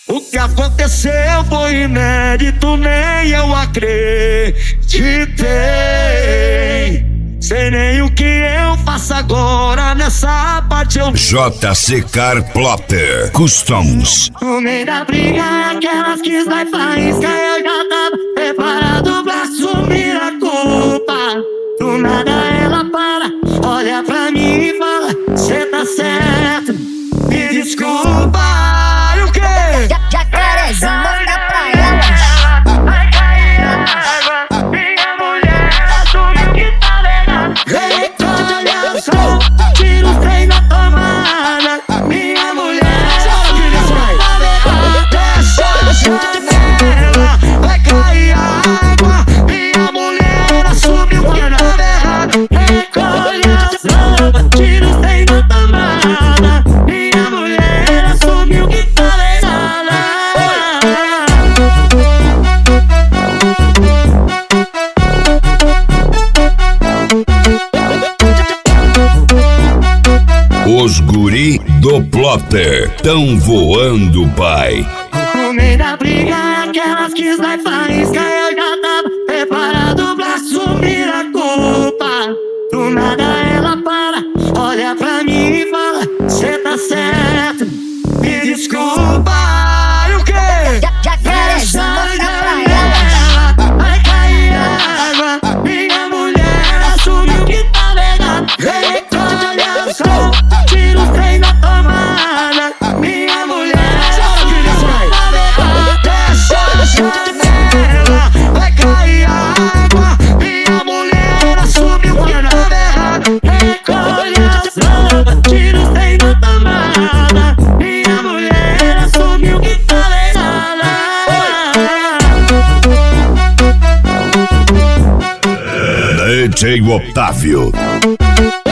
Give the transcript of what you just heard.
O que aconteceu foi inédito, nem eu acreditei. Sei nem o que eu faço agora, nessa parte eu... JC Car Plotter Customs. No meio da briga, aquelas que vai faísca, eu já tava preparado pra assumir a culpa. Do nada ela para, olha pra mim e fala: cê tá certo, me desculpa. E o quê? Jacarezinho, manda pra elas. Vai cair a água, minha mulher assumiu que tá legal. Recolhe o sol, tira o trem na tomada. Minha mulher assumiu que tá legal. Deixa a janela, vai cair a água. Minha mulher assumiu que tá errado. Recolhe o sol, tira o trem na tomada. Minha mulher assumiu que tá legal. Os guri do Plotter tão voando, pai. No meio da briga, aquelas que vai faísca, eu já tava preparado pra assumir a culpa. Do nada ela para, olha pra mim e fala: cê tá certo, me desculpa. E o quê? Jacarezinho, manda pra elas. Vai cair a água, minha mulher assumiu que tá legal. Recolhe o sol, tira o trem na tomada. Minha mulher assumiu que tá legal. Deixa a janela, vai cair a água. Minha mulher assumiu que tá errado. Recolhe o sol, tira o trem na tomada. Minha mulher assumiu que tá legal. DJ Otávio.